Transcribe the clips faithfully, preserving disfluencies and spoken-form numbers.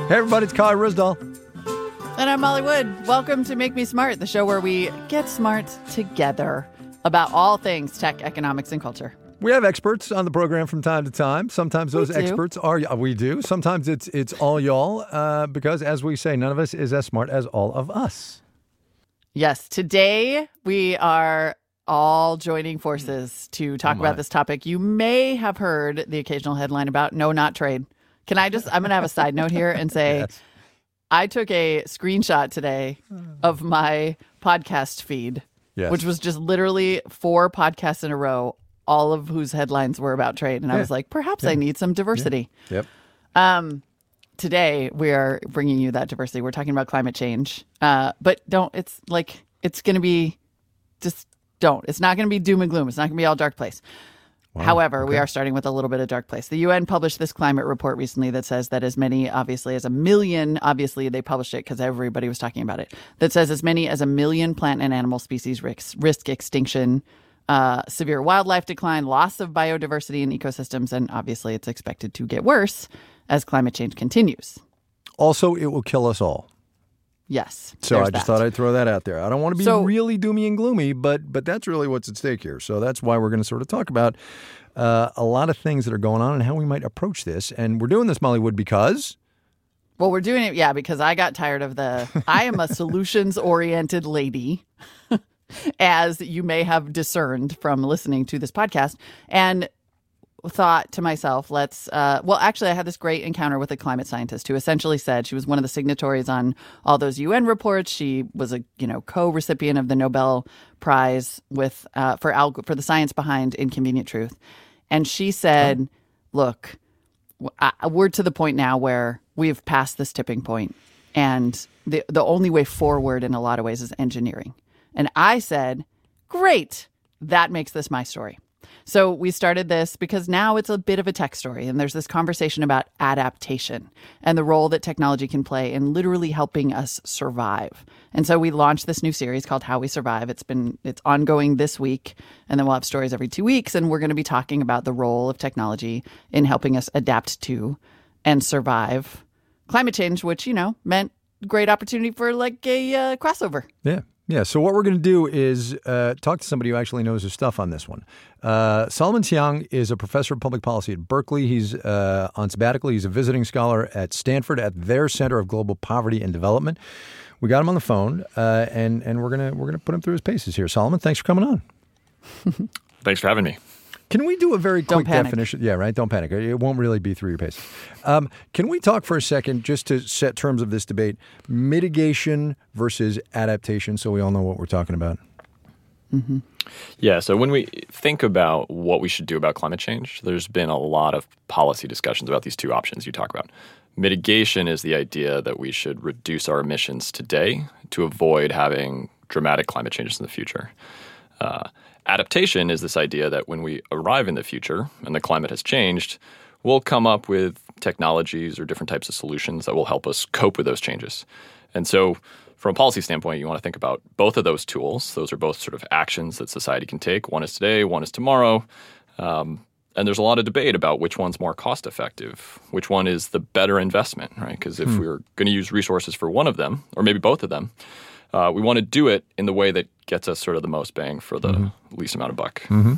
Hey, everybody, it's Kai Ryssdal. And I'm Molly Wood. Welcome to Make Me Smart, the show where we get smart together about all things tech, economics, and culture. We have experts on the program from time to time. Sometimes those experts are, we do. Sometimes it's it's all y'all, uh, because as we say, none of us is as smart as all of us. Yes, today we are all joining forces to talk oh about this topic. You may have heard the occasional headline about no, not trade. Can I just, I'm going to have a side note here and say, yes. I took a screenshot today of my podcast feed, yes. which was just literally four podcasts in a row, all of whose headlines were about trade. And yeah. I was like, perhaps yeah. I need some diversity. Yeah. Yep. Um, today, we are bringing you that diversity. We're talking about climate change. Uh, but don't, it's like, it's going to be, just don't. It's not going to be doom and gloom. It's not going to be all dark place. Wow. However, okay. we are starting with a little bit of dark place. The U N published this climate report recently that says that as many, obviously, as a million, obviously they published it because everybody was talking about it, that says as many as a million plant and animal species risk, risk extinction, uh, severe wildlife decline, loss of biodiversity in ecosystems, and obviously it's expected to get worse as climate change continues. Also, it will kill us all. Yes. So I just that. thought I'd throw that out there. I don't want to be so, really doomy and gloomy, but but that's really what's at stake here. So that's why we're going to sort of talk about uh, a lot of things that are going on and how we might approach this. And we're doing this, Molly Wood, because... Well, we're doing it, yeah, because I got tired of the... I am a solutions-oriented lady, as you may have discerned from listening to this podcast. And... thought to myself, let's, uh, well, actually, I had this great encounter with a climate scientist who essentially said she was one of the signatories on all those U N reports. She was a, you know, co-recipient of the Nobel Prize with, uh, for, alg- for the science behind Inconvenient Truth. And she said, oh. look, I, we're to the point now where we've passed this tipping point, and the, the only way forward in a lot of ways is engineering. And I said, great, that makes this my story. So we started this because now it's a bit of a tech story, and there's this conversation about adaptation and the role that technology can play in literally helping us survive. And so we launched this new series called How We Survive. It's been it's ongoing this week, and then we'll have stories every two weeks, and we're going to be talking about the role of technology in helping us adapt to and survive climate change, which, you know, meant great opportunity for like a uh, crossover. Yeah. Yeah, so what we're going to do is uh, talk to somebody who actually knows his stuff on this one. Uh, Solomon Siang is a professor of public policy at Berkeley. He's uh, on sabbatical. He's a visiting scholar at Stanford at their Center of Global Poverty and Development. We got him on the phone, uh, and and we're gonna we're gonna put him through his paces here. Solomon, thanks for coming on. Thanks for having me. Can we do a very quick Don't definition? Yeah, right. Don't panic. It won't really be through your paces. Um, can we talk for a second, just to set terms of this debate, mitigation versus adaptation, so we all know what we're talking about? Mm-hmm. Yeah, so when we think about what we should do about climate change, there's been a lot of policy discussions about these two options you talk about. Mitigation is the idea that we should reduce our emissions today to avoid having dramatic climate changes in the future. Uh, Adaptation is this idea that when we arrive in the future and the climate has changed, we'll come up with technologies or different types of solutions that will help us cope with those changes. And so from a policy standpoint, you want to think about both of those tools. Those are both sort of actions that society can take. One is today, one is tomorrow. Um, and there's a lot of debate about which one's more cost effective, which one is the better investment, right? Because if hmm. we're going to use resources for one of them, or maybe both of them, Uh, we want to do it in the way that gets us sort of the most bang for the mm-hmm. least amount of buck. Mm-hmm.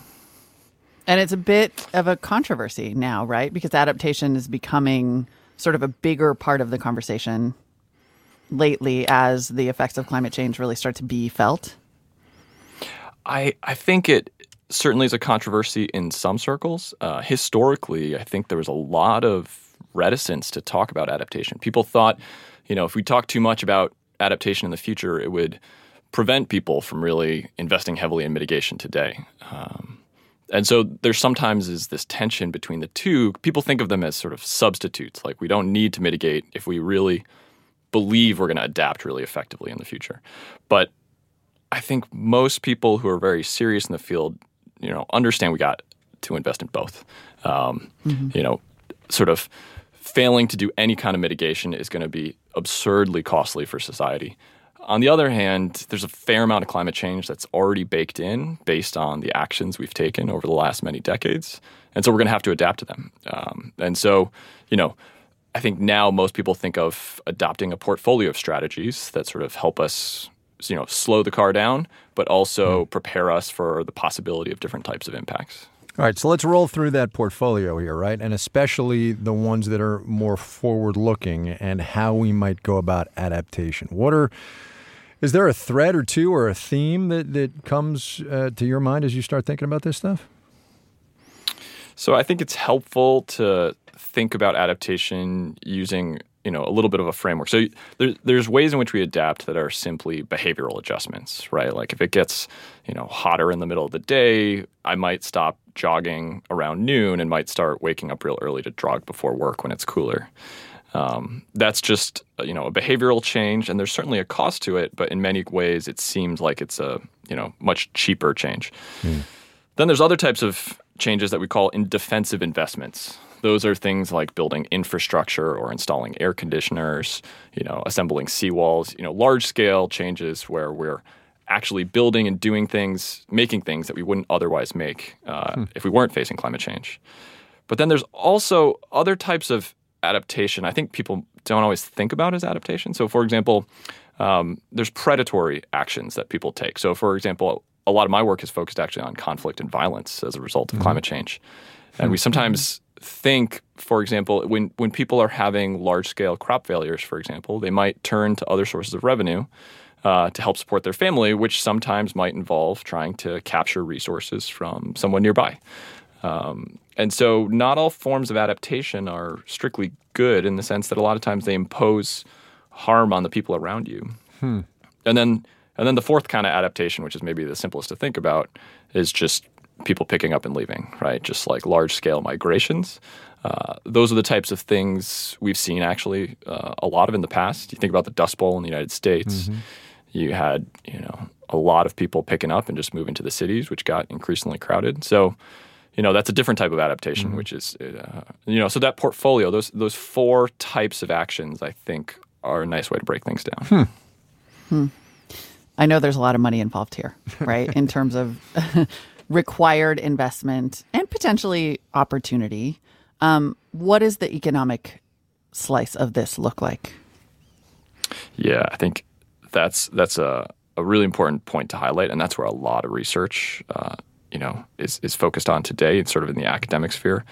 And it's a bit of a controversy now, right? Because adaptation is becoming sort of a bigger part of the conversation lately as the effects of climate change really start to be felt. I, I think it certainly is a controversy in some circles. Uh, historically, I think there was a lot of reticence to talk about adaptation. People thought, you know, if we talk too much about adaptation in the future, it would prevent people from really investing heavily in mitigation today. Um, and so there sometimes is this tension between the two. People think of them as sort of substitutes, like we don't need to mitigate if we really believe we're going to adapt really effectively in the future. But I think most people who are very serious in the field, you know, understand we got to invest in both. Um, mm-hmm. You know, sort of failing to do any kind of mitigation is going to be absurdly costly for society. On the other hand, there's a fair amount of climate change that's already baked in based on the actions we've taken over the last many decades. And so we're going to have to adapt to them. Um, and so, you know, I think now most people think of adopting a portfolio of strategies that sort of help us, you know, slow the car down, but also mm. prepare us for the possibility of different types of impacts. All right, so let's roll through that portfolio here, right? And especially the ones that are more forward-looking and how we might go about adaptation. What are, is there a thread or two or a theme that, that comes uh, to your mind as you start thinking about this stuff? So I think it's helpful to think about adaptation using, you know, a little bit of a framework. So there, there's ways in which we adapt that are simply behavioral adjustments, right? Like if it gets, you know, hotter in the middle of the day, I might stop jogging around noon and might start waking up real early to jog before work when it's cooler. Um, that's just, you know, a behavioral change, and there's certainly a cost to it, but in many ways it seems like it's a, you know, much cheaper change. Mm. Then there's other types of changes that we call in defensive investments. Those are things like building infrastructure or installing air conditioners, you know, assembling seawalls, you know, large-scale changes where we're actually building and doing things, making things that we wouldn't otherwise make uh, hmm. if we weren't facing climate change. But then there's also other types of adaptation I think people don't always think about as adaptation. So, for example, um, there's predatory actions that people take. So, for example, a lot of my work is focused actually on conflict and violence as a result of mm-hmm. climate change. And we sometimes think, for example, when, when people are having large-scale crop failures, for example, they might turn to other sources of revenue uh, to help support their family, which sometimes might involve trying to capture resources from someone nearby. Um, and so not all forms of adaptation are strictly good in the sense that a lot of times they impose harm on the people around you. Hmm. And then and then the fourth kind of adaptation, which is maybe the simplest to think about, is just people picking up and leaving, right? Just like large-scale migrations. Uh, those are the types of things we've seen actually uh, a lot of in the past. You think about the Dust Bowl in the United States. Mm-hmm. You had, you know, a lot of people picking up and just moving to the cities, which got increasingly crowded. So, you know, that's a different type of adaptation, mm-hmm. which is, uh, you know, so that portfolio, those those four types of actions, I think, are a nice way to break things down. Hmm. Hmm. I know there's a lot of money involved here, right, in terms of required investment and potentially opportunity. Um, what does the economic slice of this look like? Yeah, I think that's that's a, a really important point to highlight, and that's where a lot of research, uh, you know, is is focused on today. It's sort of in the academic sphere.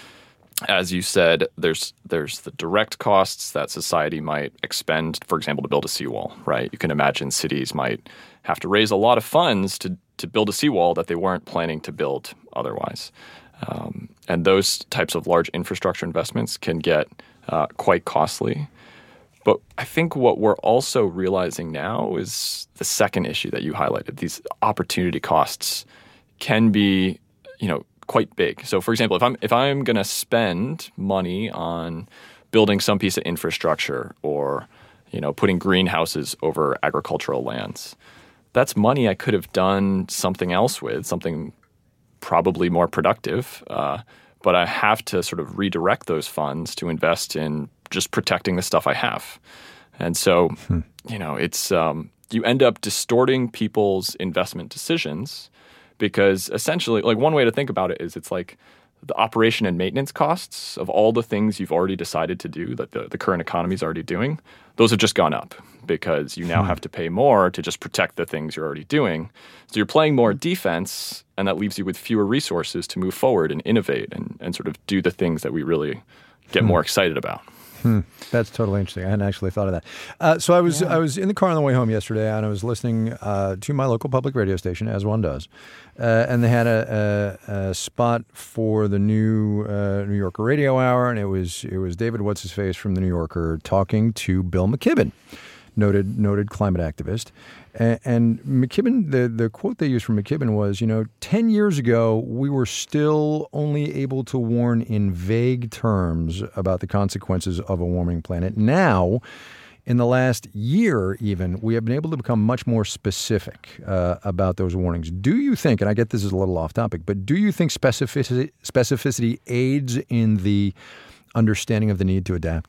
As you said, there's there's the direct costs that society might expend, for example, to build a seawall, right? You can imagine cities might have to raise a lot of funds to to build a seawall that they weren't planning to build otherwise. Um, and those types of large infrastructure investments can get uh, quite costly. But I think what we're also realizing now is the second issue that you highlighted. These opportunity costs can be, you know, quite big. So, for example, if I'm if I'm going to spend money on building some piece of infrastructure or, you know, putting greenhouses over agricultural lands, that's money I could have done something else with, something probably more productive. Uh, but I have to sort of redirect those funds to invest in just protecting the stuff I have. And so, hmm. you know, it's um, you end up distorting people's investment decisions because essentially, like one way to think about it is it's like the operation and maintenance costs of all the things you've already decided to do that the, the current economy is already doing, those have just gone up because you now hmm. have to pay more to just protect the things you're already doing. So you're playing more defense, and that leaves you with fewer resources to move forward and innovate and, and sort of do the things that we really get hmm. more excited about. Hmm. That's totally interesting. I hadn't actually thought of that. Uh, so I was yeah. I was in the car on the way home yesterday, and I was listening uh, to my local public radio station, as one does, uh, and they had a, a, a spot for the new uh, New Yorker Radio Hour, and it was it was David What's His Face from the New Yorker talking to Bill McKibben, noted noted climate activist. And, and McKibben, the, the quote they used from McKibben was, you know, ten years ago, we were still only able to warn in vague terms about the consequences of a warming planet. Now, in the last year even, we have been able to become much more specific uh, about those warnings. Do you think, and I get this is a little off topic, but do you think specificity, specificity aids in the understanding of the need to adapt?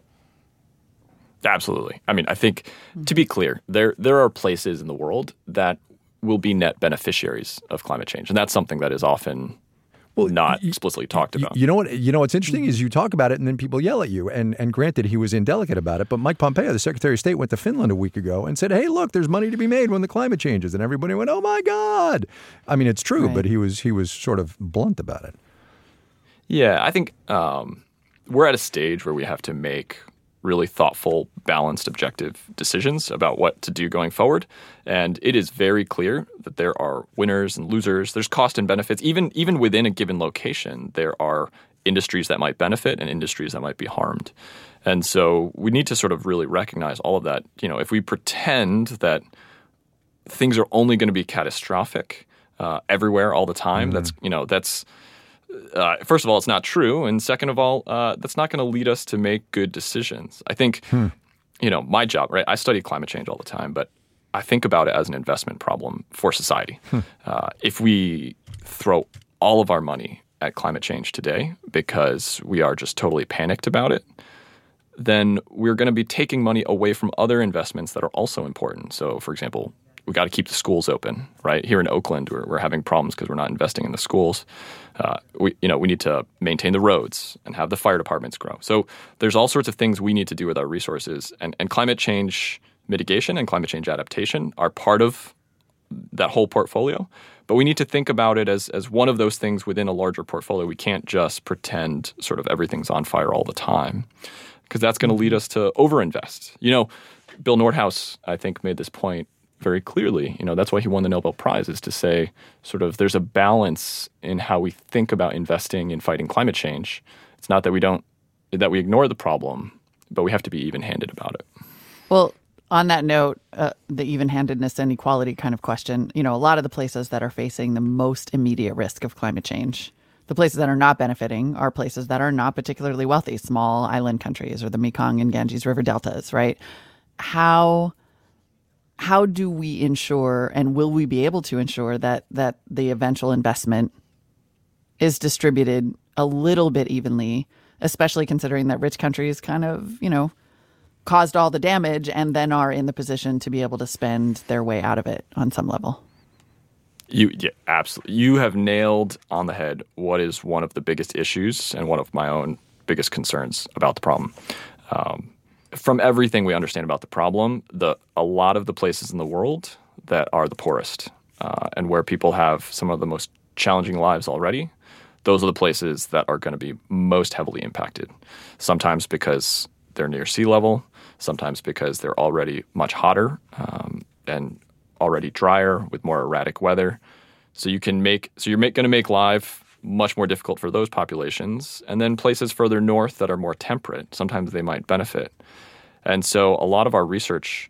Absolutely. I mean, I think, to be clear, there there are places in the world that will be net beneficiaries of climate change. And that's something that is often Well, not y- explicitly talked y- about. You know what? You know what's interesting is you talk about it and then people yell at you. And and granted, he was indelicate about it. But Mike Pompeo, the Secretary of State, went to Finland a week ago and said, "Hey, look, there's money to be made when the climate changes." And everybody went, "Oh my God!" I mean, it's true, Right. but he was he was sort of blunt about it. Yeah, I think um, we're at a stage where we have to make really thoughtful, balanced, objective decisions about what to do going forward. And it is very clear that there are winners and losers. There's cost and benefits. Even even within a given location, there are industries that might benefit and industries that might be harmed. And so we need to sort of really recognize all of that. You know, if we pretend that things are only going to be catastrophic uh, everywhere all the time, mm-hmm. that's, you know, that's Uh, first of all, it's not true. And second of all, uh, that's not going to lead us to make good decisions. I think, hmm. you know, my job, right? I study climate change all the time, but I think about it as an investment problem for society. Hmm. Uh, if we throw all of our money at climate change today because we are just totally panicked about it, then we're going to be taking money away from other investments that are also important. So, for example, we got to keep the schools open, right? Here in Oakland, we're, we're having problems because we're not investing in the schools. Uh, we, you know, we need to maintain the roads and have the fire departments grow. So there's all sorts of things we need to do with our resources. And, and climate change mitigation and climate change adaptation are part of that whole portfolio. But we need to think about it as, as one of those things within a larger portfolio. We can't just pretend sort of everything's on fire all the time, because that's going to lead us to overinvest. You know, Bill Nordhaus, I think, made this point very clearly. You know, that's why he won the Nobel Prize, is to say sort of there's a balance in how we think about investing in fighting climate change. It's not that we don't, that we ignore the problem, but we have to be even-handed about it. Well, on that note, uh, the even-handedness and equality kind of question, you know, a lot of the places that are facing the most immediate risk of climate change, the places that are not benefiting are places that are not particularly wealthy, small island countries or the Mekong and Ganges River deltas, right? How... How do we ensure, and will we be able to ensure, that that the eventual investment is distributed a little bit evenly, especially considering that rich countries kind of, you know, caused all the damage and then are in the position to be able to spend their way out of it on some level? You, yeah, absolutely. You have nailed on the head what is one of the biggest issues and one of my own biggest concerns about the problem. Um, From everything we understand about the problem, the a lot of the places in the world that are the poorest uh, and where people have some of the most challenging lives already, those are the places that are going to be most heavily impacted. Sometimes because they're near sea level, sometimes because they're already much hotter um, and already drier with more erratic weather. So you can make so you're going to make life much more difficult for those populations. And then places further north that are more temperate, sometimes they might benefit. And so a lot of our research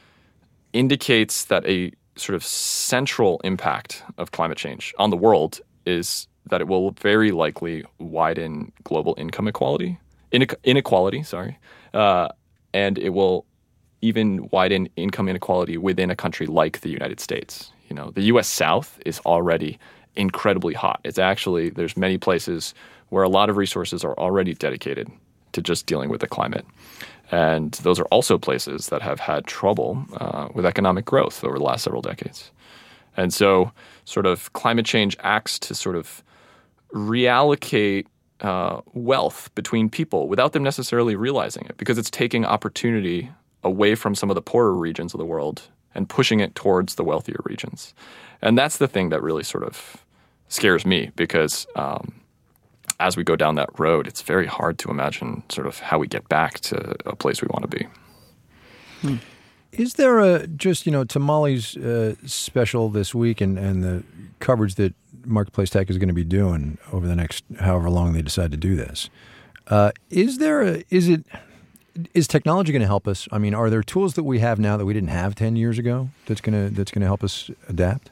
indicates that a sort of central impact of climate change on the world is that it will very likely widen global income equality, inequality, sorry, uh, and it will even widen income inequality within a country like the United States. You know, the U S South is already incredibly hot. It's actually, there's many places where a lot of resources are already dedicated to just dealing with the climate. And those are also places that have had trouble uh, with economic growth over the last several decades. And so sort of climate change acts to sort of reallocate uh, wealth between people without them necessarily realizing it, because it's taking opportunity away from some of the poorer regions of the world and pushing it towards the wealthier regions. And that's the thing that really sort of scares me, because um, as we go down that road, it's very hard to imagine sort of how we get back to a place we want to be. Hmm. Is there a, just, you know, to Molly's uh, special this week and, and the coverage that Marketplace Tech is going to be doing over the next however long they decide to do this, uh, is there a, is it, is technology going to help us? I mean, are there tools that we have now that we didn't have ten years ago that's going to, that's going to help us adapt?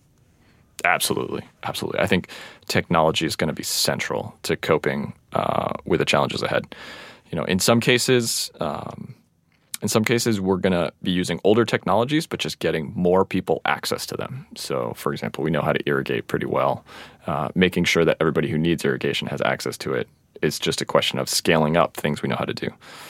Absolutely. Absolutely. I think technology is going to be central to coping uh, with the challenges ahead. You know, in some cases, um, in some cases, we're going to be using older technologies, but just getting more people access to them. So, for example, we know how to irrigate pretty well. Uh, making sure that everybody who needs irrigation has access to it is just a question of scaling up things we know how to do.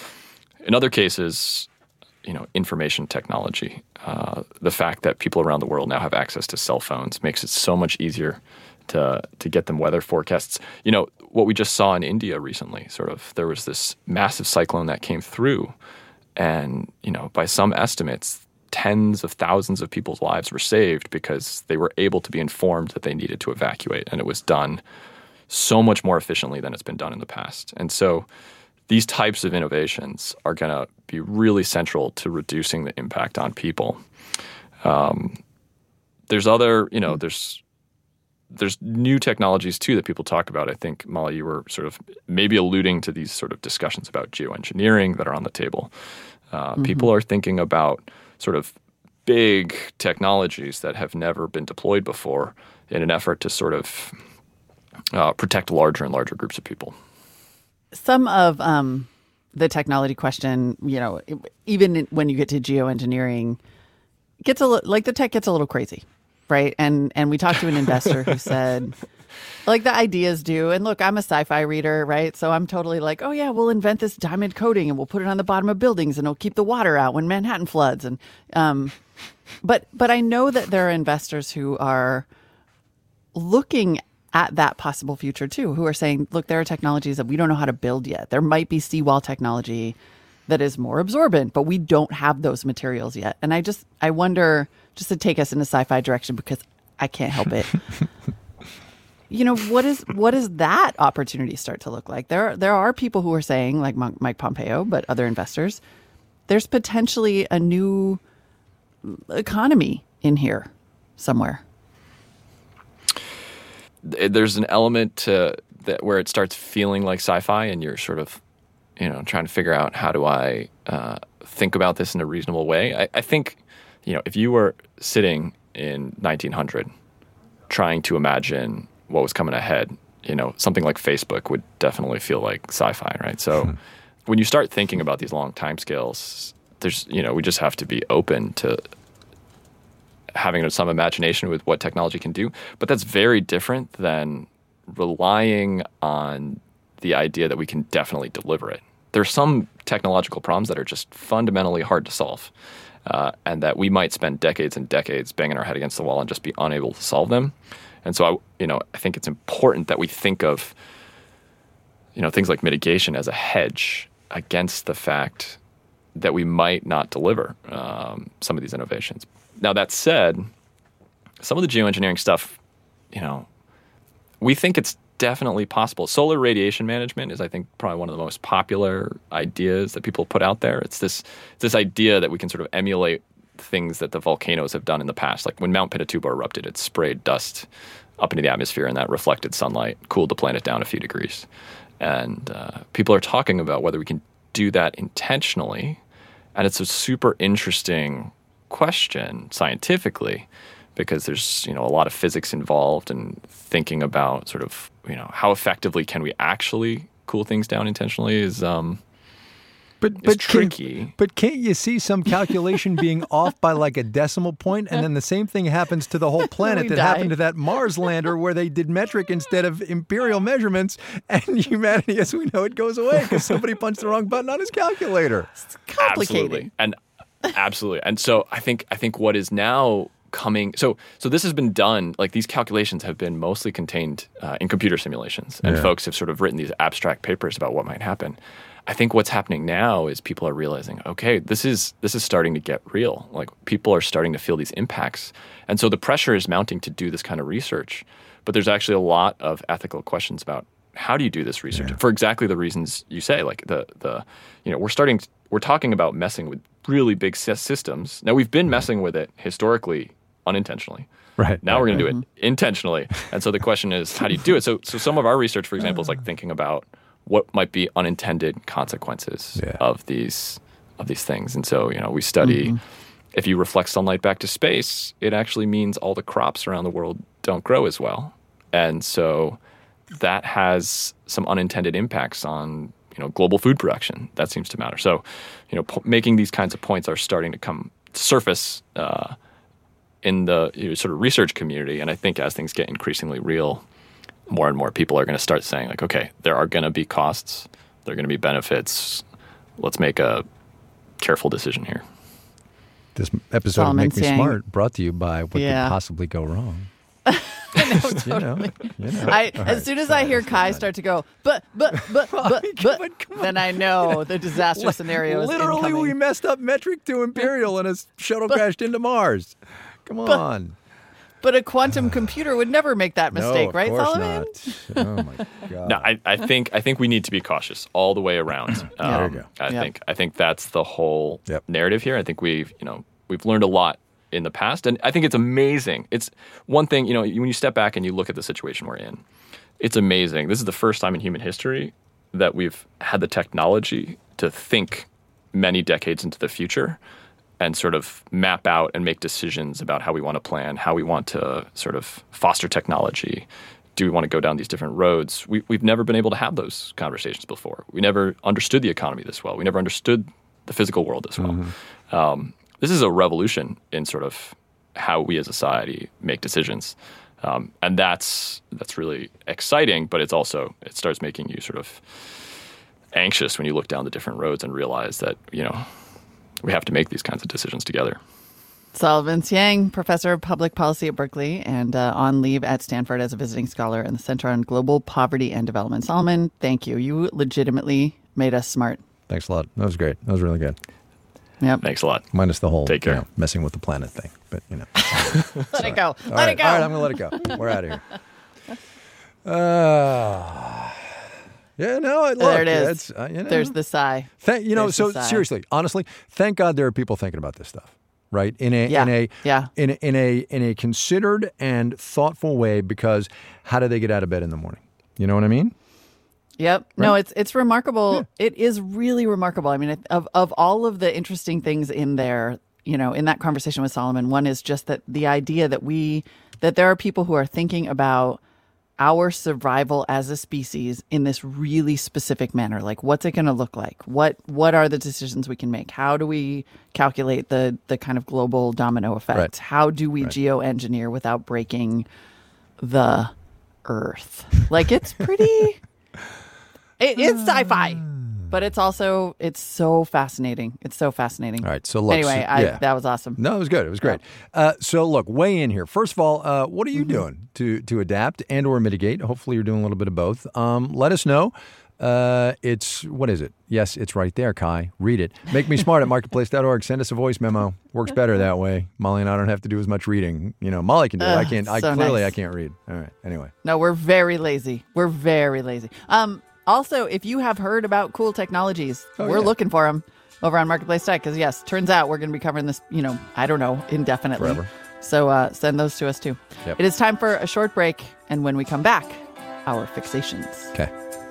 In other cases, you know, information technology, uh, the fact that people around the world now have access to cell phones makes it so much easier to to get them weather forecasts. You know, what we just saw in India recently, sort of, there was this massive cyclone that came through, and, you know, by some estimates, tens of thousands of people's lives were saved because they were able to be informed that they needed to evacuate, and it was done so much more efficiently than it's been done in the past. And so these types of innovations are going to be really central to reducing the impact on people. Um, there's other, you know, there's there's new technologies too that people talk about. I think, Molly, you were sort of maybe alluding to these sort of discussions about geoengineering that are on the table. Uh, mm-hmm. People are thinking about sort of big technologies that have never been deployed before in an effort to sort of uh, protect larger and larger groups of people. Some of um, the technology question, you know, even when you get to geoengineering, gets a li- like the tech gets a little crazy, right? And and we talked to an investor who said, like, the ideas do. And look, I'm a sci-fi reader, right? So I'm totally like, oh yeah, we'll invent this diamond coating and we'll put it on the bottom of buildings and it'll keep the water out when Manhattan floods. And um, but but I know that there are investors who are looking at that possible future too, who are saying, look, there are technologies that we don't know how to build yet. There might be seawall technology that is more absorbent, but we don't have those materials yet. And I just, I wonder, just to take us in a sci-fi direction, because I can't help it. You know, what is what does that opportunity start to look like? There, there are people who are saying, like Mike Pompeo, but other investors, there's potentially a new economy in here somewhere. There's an element to that where it starts feeling like sci-fi, and you're sort of, you know, trying to figure out, how do I uh, think about this in a reasonable way? I, I think, you know, if you were sitting in nineteen hundred trying to imagine what was coming ahead, you know, something like Facebook would definitely feel like sci-fi, right? So hmm. when you start thinking about these long timescales, there's, you know, we just have to be open to having some imagination with what technology can do. But that's very different than relying on the idea that we can definitely deliver it. There's some technological problems that are just fundamentally hard to solve, uh, and that we might spend decades and decades banging our head against the wall and just be unable to solve them. And so, I, you know, I think it's important that we think of, you know, things like mitigation as a hedge against the fact that we might not deliver um, some of these innovations. Now, that said, some of the geoengineering stuff, you know, we think it's definitely possible. Solar radiation management is, I think, probably one of the most popular ideas that people put out there. It's this this idea that we can sort of emulate things that the volcanoes have done in the past. Like when Mount Pinatubo erupted, it sprayed dust up into the atmosphere, and that reflected sunlight cooled the planet down a few degrees. And uh, people are talking about whether we can do that intentionally. And it's a super interesting question scientifically, because there's, you know, a lot of physics involved and thinking about sort of, you know, how effectively can we actually cool things down intentionally is um but, is but tricky. Can, but can't you see some calculation being off by like a decimal point, and then the same thing happens to the whole planet that die. happened to that Mars lander where they did metric instead of imperial measurements, and humanity, as we know it, goes away because somebody punched the wrong button on his calculator. It's complicated. Absolutely. And absolutely. And so I think I think what is now coming, so so this has been done, like these calculations have been mostly contained uh, in computer simulations, and yeah. folks have sort of written these abstract papers about what might happen. I think what's happening now is people are realizing, okay, this is this is starting to get real. Like, people are starting to feel these impacts. And so the pressure is mounting to do this kind of research. But there's actually a lot of ethical questions about how do you do this research yeah. for exactly the reasons you say. Like the the you know, we're starting to, we're talking about messing with really big systems. Now, we've been messing with it historically unintentionally. Right. Now right, we're going right. to do it intentionally. And so the question is, how do you do it? So so some of our research, for example, is like thinking about what might be unintended consequences yeah. of these of these things. And so, you know, we study mm-hmm. if you reflect sunlight back to space, it actually means all the crops around the world don't grow as well. And so that has some unintended impacts on, you know, global food production. That seems to matter. So, you know, po- making these kinds of points are starting to come surface uh, in the, you know, sort of research community. And I think as things get increasingly real, more and more people are going to start saying, like, okay, there are going to be costs, there are going to be benefits. Let's make a careful decision here. This episode Solomon of Make Me Siang. Smart brought to you by What Yeah. Could Possibly Go Wrong. No, totally. You know, you know. I, All as right, soon as sorry, I hear that's Kai bad. start to go, but, but, but, but, Come but, on, come on. then I know the disaster scenario is Literally, incoming. we messed up metric to Imperial and a shuttle crashed into Mars. Come on. But a quantum computer would never make that mistake, no, of right, course Solomon? not. Oh my God. No, I, I think I think we need to be cautious all the way around. Um, There you go. I Yep. think I think that's the whole Yep. narrative here. I think we've you know we've learned a lot in the past, and I think it's amazing. It's one thing you know when you step back and you look at the situation we're in. It's amazing. This is the first time in human history that we've had the technology to think many decades into the future and sort of map out and make decisions about how we want to plan, how we want to sort of foster technology. Do we want to go down these different roads? We, we've never been able to have those conversations before. We never understood the economy this well. We never understood the physical world this well. Mm-hmm. Um, this is a revolution in sort of how we as a society make decisions. Um, and that's that's really exciting, but it's also, it starts making you sort of anxious when you look down the different roads and realize that, you know, we have to make these kinds of decisions together. Solomon Siang, professor of public policy at Berkeley and uh, on leave at Stanford as a visiting scholar in the Center on Global Poverty and Development. Solomon, thank you. You legitimately made us smart. Thanks a lot. That was great. That was really good. Yep. Thanks a lot. Minus the whole Take care. You know, messing with the planet thing. But, you know. Let it go. All Let right. it go. All right, I'm going to let it go. We're out of here. Uh, yeah, no, look, there it is. It's, uh, you know, There's the sigh. Thank, you know, There's so the sigh. seriously, honestly, thank God there are people thinking about this stuff, right? In a Yeah. in a Yeah. in a, in a in a considered and thoughtful way. Because how do they get out of bed in the morning? You know what I mean? Yep. No, Right? it's it's remarkable. It is really remarkable. I mean, it- of of all of the interesting things in there, you know, in that conversation with Solomon, one is just that the idea that we that there are people who are thinking about our survival as a species in this really specific manner. Like, what's it going to look like? What what are the decisions we can make? How do we calculate the the kind of global domino effect? Right. How do we Right. geoengineer without breaking the Earth? Like, it's pretty. It, it's sci-fi, but it's also it's so fascinating. It's so fascinating. All right. So look. Anyway, so- I, yeah. that was awesome. No, it was good. It was great. Uh, so look, weigh in here. First of all, uh, what are you Mm-hmm. doing to to adapt and or mitigate? Hopefully, you're doing a little bit of both. Um, let us know. Uh, it's what is it? Yes, it's right there, Kai. Read it. Make me smart at marketplace dot org. Send us a voice memo. Works better that way. Molly and I don't have to do as much reading. You know, Molly can do it. I Ugh, can't. I so clearly nice. I can't read. All right. Anyway. No, we're very lazy. We're very lazy. Um, also, if you have heard about cool technologies, Oh, we're yeah. looking for them over on Marketplace Tech. Because yes, turns out we're going to be covering this. You know, I don't know, indefinitely. Forever. So uh, send those to us too. Yep. It is time for a short break, and when we come back, our fixations. Okay.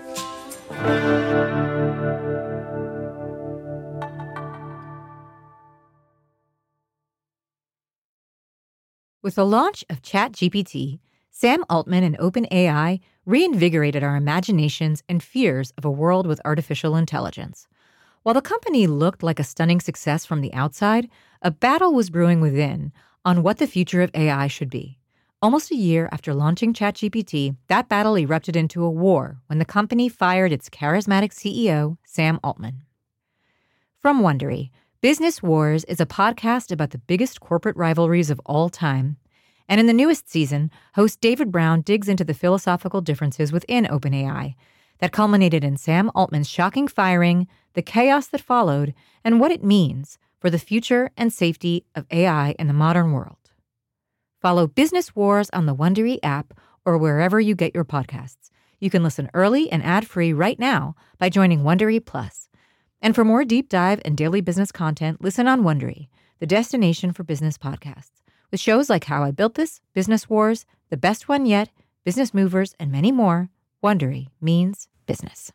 With the launch of ChatGPT, Sam Altman and OpenAI reinvigorated our imaginations and fears of a world with artificial intelligence. While the company looked like a stunning success from the outside, a battle was brewing within on what the future of A I should be. Almost a year after launching ChatGPT, that battle erupted into a war when the company fired its charismatic C E O, Sam Altman. From Wondery, Business Wars is a podcast about the biggest corporate rivalries of all time. And in the newest season, host David Brown digs into the philosophical differences within OpenAI that culminated in Sam Altman's shocking firing, the chaos that followed, and what it means for the future and safety of A I in the modern world. Follow Business Wars on the Wondery app or wherever you get your podcasts. You can listen early and ad-free right now by joining Wondery Plus. And for more deep dive and daily business content, listen on Wondery, the destination for business podcasts, with shows like How I Built This, Business Wars, The Best One Yet, Business Movers, and many more. Wondery means business.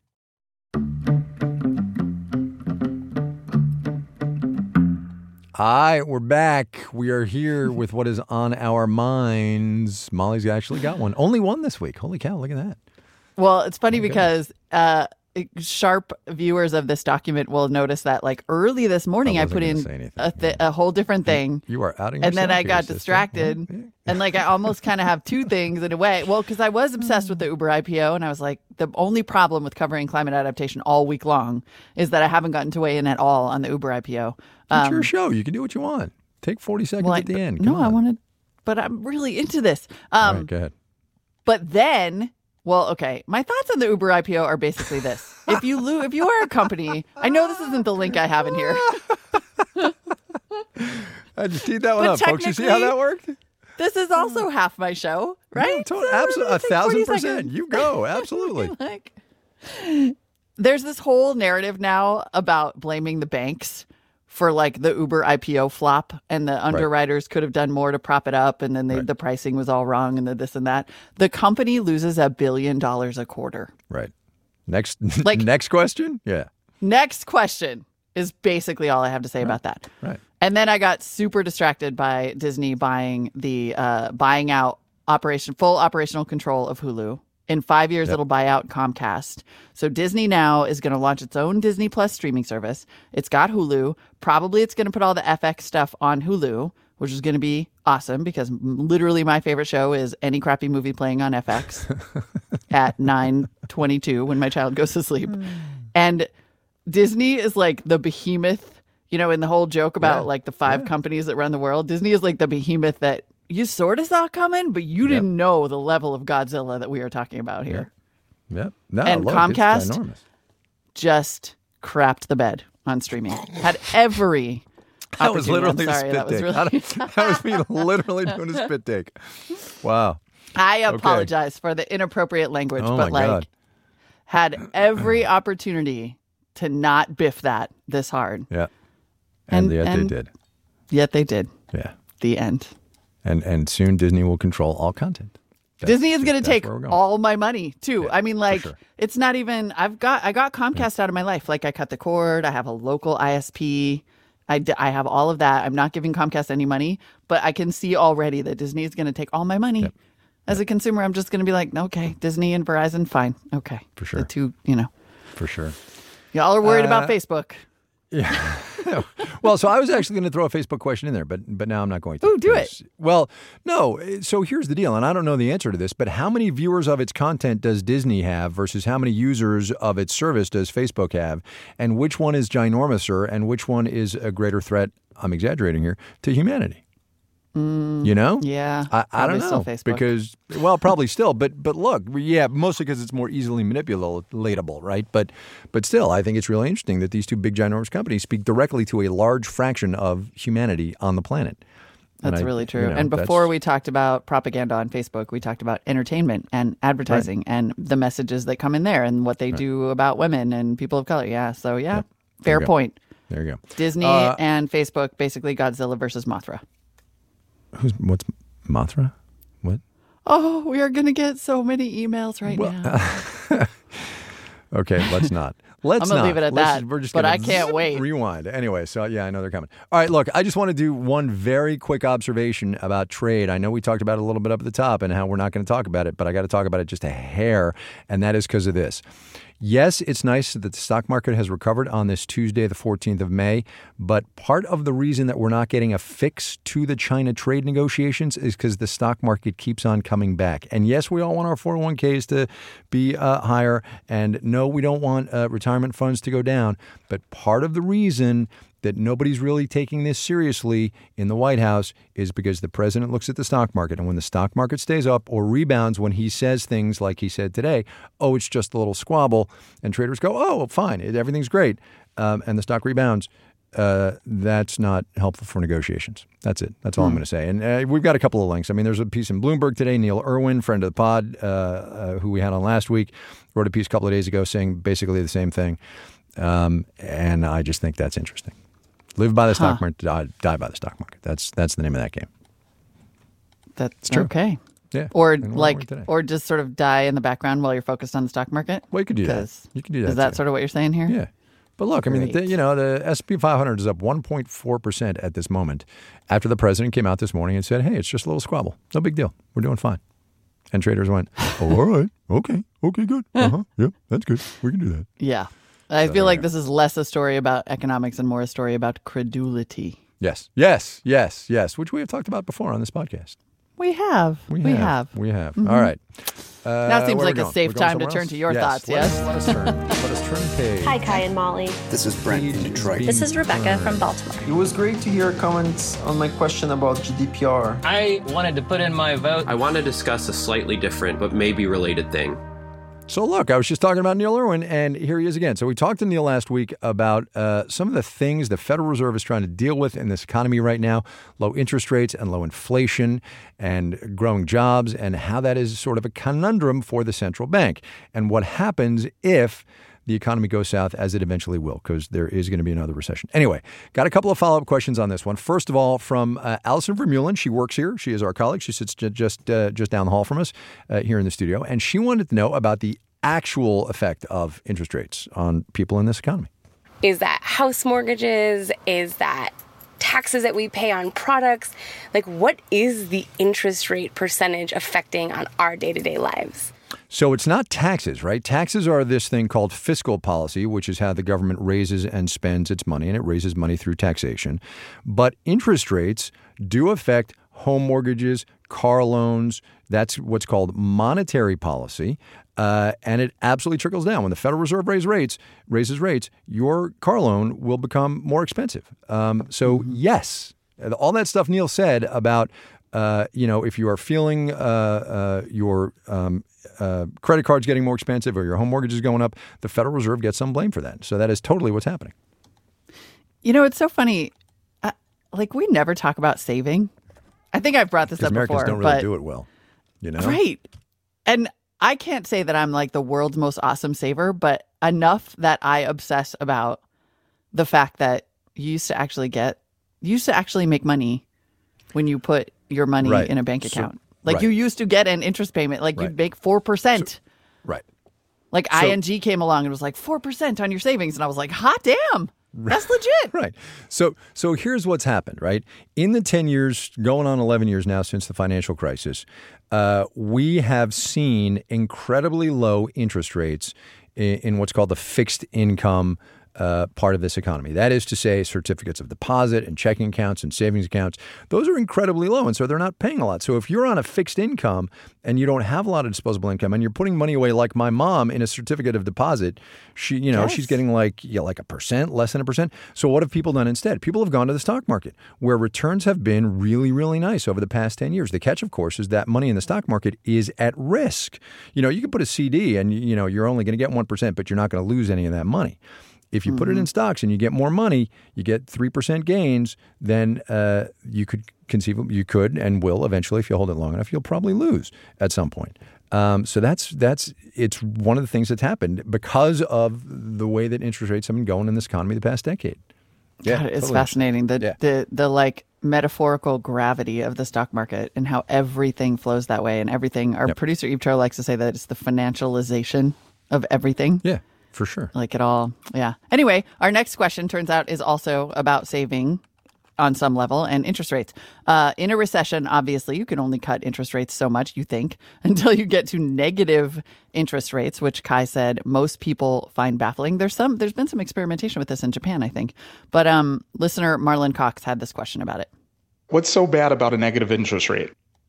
Hi, we're back. We are here with what is on our minds. Molly's actually got one. Only one this week. Holy cow, look at that. Well, it's funny because uh, sharp viewers of this document will notice that, like, early this morning, I I, wasn't put gonna in say anything, a, th- a whole different thing. You are outing And then yourself I here, got sister. distracted. Yeah, yeah. And like I almost kind of have two things in a way. Well, because I was obsessed with the Uber I P O, and I was like, the only problem with covering climate adaptation all week long is that I haven't gotten to weigh in at all on the Uber I P O. It's Um, your show. You can do what you want. Take forty seconds well, I- at the end. no, Come I on. wanted. but I'm really into this. All Um, right, go ahead. But then, well, okay, my thoughts on the Uber I P O are basically this. If you lo- if you are a company, I know this isn't the link I have in here. I just teed that one But up, folks. You see how that worked? This is also half my show, right? No, totally, So absolutely, a take thousand forty percent. seconds. You go, absolutely. Like, there's this whole narrative now about blaming the banks for like the Uber I P O flop, and the underwriters could have done more to prop it up, and then they, Right. the pricing was all wrong, and the this and that. The company loses a billion dollars a quarter. Right. Next, Like- next question. Yeah. Next question is basically all I have to say about that. Right. And then I got super distracted by Disney buying the uh, buying out operation full operational control of Hulu. In five years, Yep. it'll buy out Comcast. So Disney now is going to launch its own Disney Plus streaming service. It's got Hulu. Probably it's going to put all the F X stuff on Hulu, which is going to be awesome because literally my favorite show is any crappy movie playing on F X at nine twenty-two when my child goes to sleep. And Disney is like the behemoth, you know, in the whole joke about Yeah. like the five Yeah. companies that run the world. Disney is like the behemoth that you sort of saw coming, but you didn't know the level of Godzilla that we are talking about here. Yep. No, And look, Comcast? it's ginormous. Just crapped the bed on streaming. Had every That was opportunity. literally I'm sorry, a that spit was take. really. That was me literally doing a spit take. Wow. I apologize for the inappropriate language, Oh but my like God. had every opportunity to not biff that this hard. Yeah. And, And- yet and- they did. Yet they did. Yeah. The end. And and soon Disney will control all content. That's Disney is just- going to that's take where we're going. all my money too. Yeah, I mean, for like sure. it's not even. I've got I got Comcast out of my life. Like I cut the cord. I have a local I S P. I, d- I have all of that. I'm not giving Comcast any money, but I can see already that Disney is going to take all my money. Yep. As a consumer, I'm just going to be like, okay, Disney and Verizon, fine, okay, For sure. The two, you know, For sure. y'all are worried Uh, about Facebook. Yeah. Well, so I was actually going to throw a Facebook question in there, but but now I'm not going to. Ooh, do it. 'cause- Well, no. So here's the deal, and I don't know the answer to this, but how many viewers of its content does Disney have versus how many users of its service does Facebook have, and which one is ginormouser, and which one is a greater threat? I'm exaggerating here to humanity. You know? Yeah, I, I probably don't still know Facebook. because well, probably still, but but look, yeah, mostly because it's more easily manipulatable, right? But but still, I think it's really interesting that these two big ginormous companies speak directly to a large fraction of humanity on the planet. And That's I- really you true. know, and that's- before we talked about propaganda on Facebook, we talked about entertainment and advertising and the messages that come in there and what they do about women and people of color. Yeah. So, yeah, fair you go. point. there you go. Disney Uh, and Facebook, basically Godzilla versus Mothra. Who's what's Mothra? What? Oh, we are going to get so many emails right now. Okay, let's not. Let's I'm gonna not. leave it at Let's- that, We're just but gonna I can't zip, wait. Rewind. Anyway, so yeah, I know they're coming. All right, look, I just want to do one very quick observation about trade. I know we talked about it a little bit up at the top and how we're not going to talk about it, but I got to talk about it just a hair, and that is because of this. Yes, it's nice that the stock market has recovered on this Tuesday, the fourteenth of May, but part of the reason that we're not getting a fix to the China trade negotiations is because the stock market keeps on coming back. And yes, we all want our four oh one k's to be uh, higher, and no, we don't want uh, retirement funds to go down, but part of the reason that nobody's really taking this seriously in the White House is because the president looks at the stock market, and when the stock market stays up or rebounds, when he says things like he said today, oh, it's just a little squabble, and traders go, oh, fine, everything's great, um, and the stock rebounds, uh, that's not helpful for negotiations. That's it. That's all I'm going to say. And uh, we've got a couple of links. I mean, there's a piece in Bloomberg today. Neil Irwin, friend of the pod, uh, uh, who we had on last week, wrote a piece a couple of days ago saying basically the same thing, um, and I just think that's interesting. Live by the stock Huh. market, die, die by the stock market. That's that's the name of that game. That's true. okay. Yeah. Or And we're like, today. or just sort of die in the background while you're focused on the stock market. Well, you could do that. 'Cause You could do that. Is that too. sort of what you're saying here? Yeah. But look, I mean, the, Great. you know, the S and P five hundred is up one point four percent at this moment after the president came out this morning and said, hey, it's just a little squabble. No big deal. We're doing fine. And traders went, oh, all right. Okay. Okay, good. Uh-huh. Yep, that's good. We can do that. Yeah. I So feel like there. this is less a story about economics and more a story about credulity. Yes. Yes. Yes. Yes. Which we have talked about before on this podcast. We have. We, we have. have. We have. Mm-hmm. All right. Uh, Now seems where like we a going? safe We're going time to somewhere turn else? to your yes. thoughts, Let yes? us, let us turn. Let us turn the page. Hi, Kai and Molly. This is Brent from Detroit. This is Rebecca from Baltimore. It was great to hear comments on my question about G D P R. I wanted to put in my vote. I want to discuss a slightly different but maybe related thing. So look, I was just talking about Neil Irwin, and here he is again. So we talked to Neil last week about uh, some of the things the Federal Reserve is trying to deal with in this economy right now, low interest rates and low inflation and growing jobs, and how that is sort of a conundrum for the central bank, and what happens if the economy goes south, as it eventually will, because there is going to be another recession. Anyway, got a couple of follow-up questions on this one. First of all, from uh, Allison Vermeulen. She works here. She is our colleague. She sits j- just uh, just down the hall from us uh, here in the studio. And she wanted to know about the actual effect of interest rates on people in this economy. Is that house mortgages? Is that taxes that we pay on products? Like, what is the interest rate percentage affecting on our day-to-day lives? So it's not taxes, right? Taxes are this thing called fiscal policy, which is how the government raises and spends its money, and it raises money through taxation. But interest rates do affect home mortgages, car loans. That's what's called monetary policy. Uh, and it absolutely trickles down. When the Federal Reserve raises rates, raises rates, your car loan will become more expensive. Um, so, yes, all that stuff Neil said about, uh, you know, if you are feeling uh, uh, your um, uh, credit cards getting more expensive or your home mortgage is going up, the Federal Reserve gets some blame for that. So that is totally what's happening. You know, it's so funny. Uh, like, we never talk about saving. I think I've brought this up Americans before. don't really but, do it well, you know? Right. And I can't say that I'm like the world's most awesome saver, but enough that I obsess about the fact that you used to actually get, you used to actually make money when you put your money Right. in a bank So- account. Like right. you used to get an interest payment, like Right. you'd make four percent. So- right. Like So- I N G came along and was like four percent on your savings. And I was like, hot damn, that's legit. Right. So so here's what's happened, right? In the ten years, going on eleven years now since the financial crisis, uh, we have seen incredibly low interest rates in, in what's called the fixed income uh, part of this economy. That is to say, certificates of deposit and checking accounts and savings accounts. Those are incredibly low, and so they're not paying a lot. So if you're on a fixed income and you don't have a lot of disposable income and you're putting money away like my mom in a certificate of deposit, she, you know, Yes. she's getting like, yeah, like a percent, less than a percent. So what have people done instead? People have gone to the stock market where returns have been really, really nice over the past ten years. The catch, of course, is that money in the stock market is at risk. You know, you can put a C D and, you know, you're only going to get one percent, but you're not going to lose any of that money. If you put it in stocks and you get more money, you get three percent gains, then uh, you could conceivably, you could and will eventually, if you hold it long enough, you'll probably lose at some point. Um, so that's, that's it's one of the things that's happened because of the way that interest rates have been going in this economy the past decade. Yeah, God, it's totally. fascinating. The, Yeah. the, the like metaphorical gravity of the stock market and how everything flows that way and everything. Our Yep. producer, Eve Turr, likes to say that it's the financialization of everything. Yeah, for sure. Like it all. Yeah. Anyway, our next question turns out is also about saving on some level and interest rates. Uh, in a recession, obviously, you can only cut interest rates so much, you think, until you get to negative interest rates, which Kai said most people find baffling. There's some, there's been some experimentation with this in Japan, I think. But um, listener Marlon Cox had this question about it. What's so bad about a negative interest rate?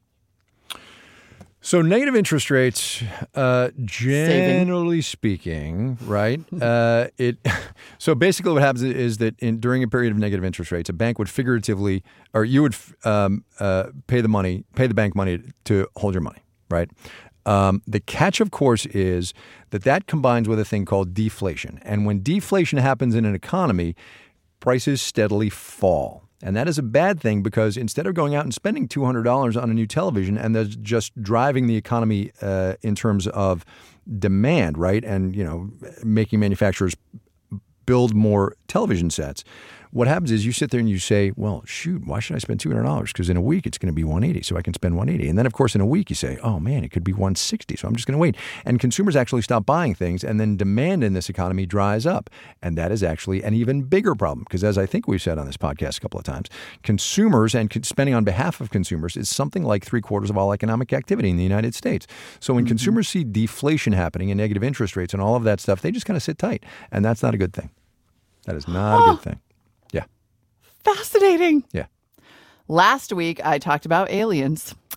So negative interest rates, uh, generally speaking, right? Uh, it so basically what happens is that in, during a period of negative interest rates, a bank would figuratively, or you would um, uh, pay the money, pay the bank money to hold your money, right? Um, the catch, of course, is that that combines with a thing called deflation, and when deflation happens in an economy, prices steadily fall. And that is a bad thing because instead of going out and spending two hundred dollars on a new television and that's just driving the economy uh, in terms of demand, right, and, you know, making manufacturers build more television sets, what happens is you sit there and you say, well, shoot, why should I spend two hundred dollars? Because in a week it's going to be one hundred eighty dollars, so I can spend one hundred eighty dollars. And then, of course, in a week you say, oh, man, it could be one hundred sixty dollars, so I'm just going to wait. And consumers actually stop buying things, and then demand in this economy dries up. And that is actually an even bigger problem because, as I think we've said on this podcast a couple of times, consumers and spending on behalf of consumers is something like three quarters of all economic activity in the United States. So when mm-hmm. consumers see deflation happening and negative interest rates and all of that stuff, they just kind of sit tight. And that's not a good thing. That is not oh. a good thing. Fascinating. Yeah. Last week, I talked about aliens.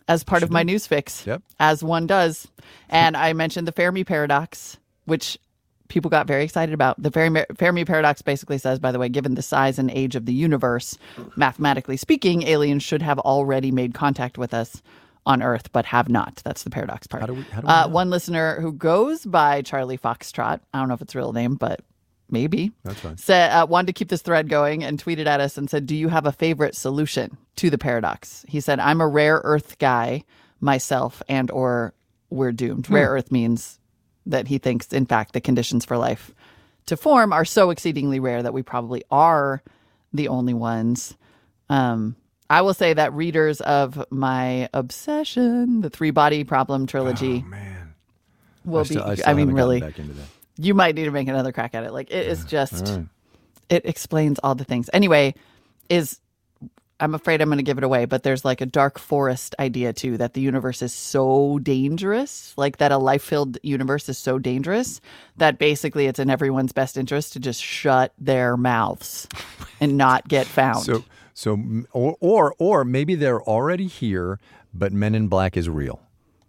as part of my news fix, Yep. as one does. And I mentioned the Fermi paradox, which people got very excited about. The Fermi, Fermi paradox basically says, by the way, given the size and age of the universe, mathematically speaking, aliens should have already made contact with us on Earth, but have not. That's the paradox part. How do we, how do we uh, know? one listener who goes by Charlie Foxtrot, I don't know if it's a real name, but maybe, That's fine. said, uh, wanted to keep this thread going and tweeted at us and said, do you have a favorite solution to the paradox? He said, I'm a rare Earth guy myself, and or we're doomed. Hmm. Rare Earth means that he thinks, in fact, the conditions for life to form are so exceedingly rare that we probably are the only ones. Um, I will say that readers of my obsession, the Three Body Problem trilogy, Oh, man. will I still, be, I, still I mean, haven't gotten really, back into that. you might need to make another crack at it. Like, it is just, All right. it explains all the things. Anyway, is I'm afraid I'm going to give it away, but there's like a dark forest idea too, that the universe is so dangerous, like that a life-filled universe is so dangerous that basically it's in everyone's best interest to just shut their mouths and not get found. So, so, or, or, or maybe they're already here, but Men in Black is real.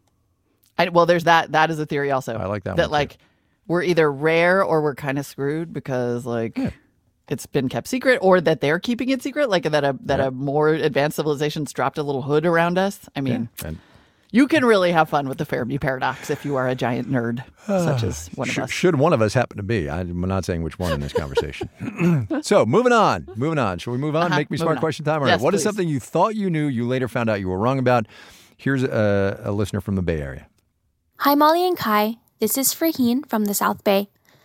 I, well, there's that. That is a theory also. I like that That one, too. like we're either rare or we're kind of screwed because like it's been kept secret, or that they're keeping it secret, like that a that Yeah. a more advanced civilization's dropped a little hood around us. I mean, And you can really have fun with the Fermi paradox if you are a giant nerd, such as one sh- of us. should one of us happen to be? I'm not saying which one in this conversation. So, moving on, moving on. Shall we move on? Uh-huh, Make me moving smart on. question time. All right. Yes, What is please. something you thought you knew, you later found out you were wrong about? Here's a, a listener from the Bay Area. Hi, Molly and Kai. This is Fraheen from the South Bay.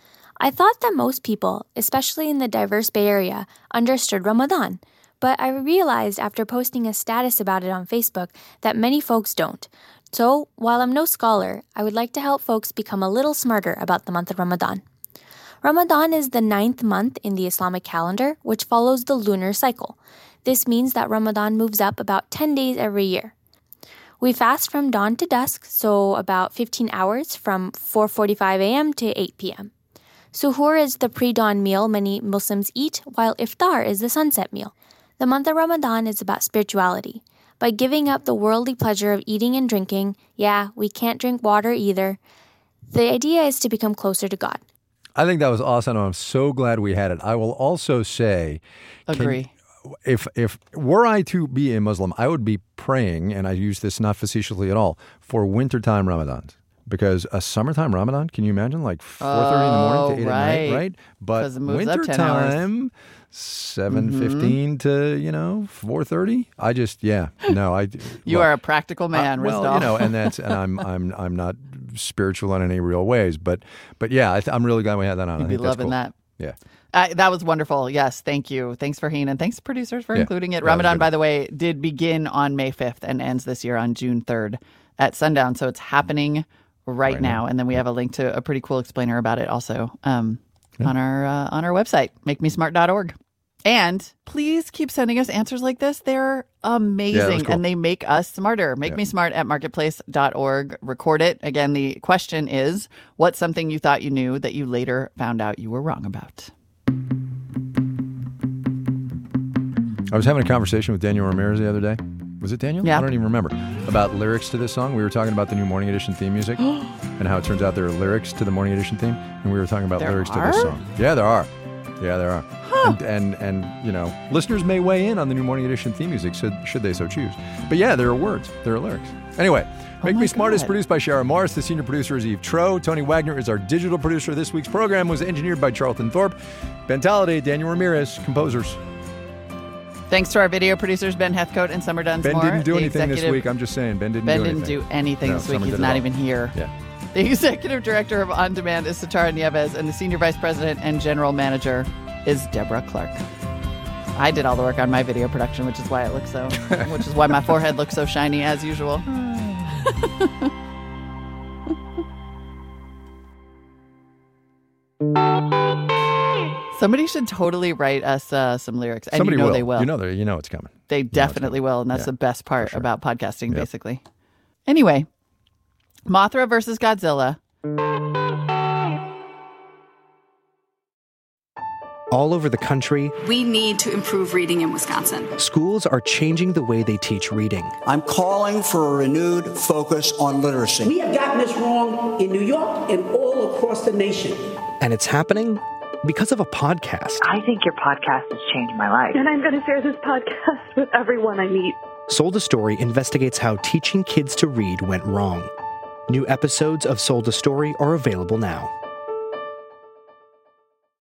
I thought that most people, especially in the diverse Bay Area, understood Ramadan, but I realized after posting a status about it on Facebook that many folks don't. So, while I'm no scholar, I would like to help folks become a little smarter about the month of Ramadan. Ramadan is the ninth month in the Islamic calendar, which follows the lunar cycle. This means that Ramadan moves up about ten days every year. We fast from dawn to dusk, so about fifteen hours from four forty-five a.m. to eight p.m. Suhoor is the pre-dawn meal many Muslims eat, while iftar is the sunset meal. The month of Ramadan is about spirituality. By giving up the worldly pleasure of eating and drinking, yeah, we can't drink water either, the idea is to become closer to God. I think that was awesome. I'm so glad we had it. I will also say, can- Agree. if if were I to be a Muslim, I would be praying, and I use this not facetiously at all, for wintertime Ramadans. Because a summertime Ramadan, can you imagine? Like four thirty in the morning to eight Oh, at night, right. right? But 'Cause it moves up ten hours. wintertime, seven fifteen to, you know, four thirty. I just, yeah, no, I. You well, are a practical man, uh, well, Rizdal. you know, and that's, and I'm, I'm, I'm not spiritual in any real ways, but, but yeah, I th- I'm really glad we had that on. I You'd be think that's loving cool. that. Yeah. Uh, that was wonderful. Yes, thank you. Thanks for Heen, and thanks producers for Yeah, including it. that was Ramadan, good. by the way, did begin on May fifth and ends this year on June third at sundown. So it's happening right, Right now. now. And then we have a link to a pretty cool explainer about it also um, on our uh, on our website, make me smart dot org. And please keep sending us answers like this. They're amazing cool. and they make us smarter. Make Yeah. me smart at marketplace dot org. Record it. Again, the question is, what's something you thought you knew that you later found out you were wrong about? I was having a conversation with Daniel Ramirez the other day. Was it Daniel? Yeah. I don't even remember. About lyrics to this song. We were talking about the new Morning Edition theme music and how it turns out there are lyrics to the Morning Edition theme. And we were talking about There lyrics are? to this song. Yeah, there are. Yeah, there are. And, and, and, you know, listeners may weigh in on the new Morning Edition theme music should, should they so choose. But yeah, there are words. There are lyrics. Anyway, Make my Me Smart is God. produced by Sharon Morris. The senior producer is Eve Tro. Tony Wagner is our digital producer. This week's program was engineered by Charlton Thorpe. Ben Talladay, Daniel Ramirez, composers. Thanks to our video producers, Ben Heathcote and Summer Dunsmore. Ben didn't do The anything this executive- week. I'm just saying, Ben didn't Ben do didn't anything. do anything No, this week. Summer He's did it not all. even here. Yeah. The executive director of On Demand is Satara Nieves, and the senior vice president and general manager is Deborah Clark. I did all the work on my video production, which is why it looks so, which is why my forehead looks so shiny as usual. Somebody should totally write us uh, some lyrics, and Somebody you know will. they will. You know, they- you know it's coming. They You know it's definitely coming. will, and that's Yeah, the best part sure. about podcasting, Yep. basically. Anyway, Mothra versus Godzilla. all over the country, we need to improve reading in Wisconsin. Schools are changing the way they teach reading. I'm calling for a renewed focus on literacy. We have gotten this wrong in New York and all across the nation. And it's happening because of a podcast. I think your podcast has changed my life. And I'm going to share this podcast with everyone I meet. Sold a Story investigates how teaching kids to read went wrong. New episodes of Sold a Story are available now.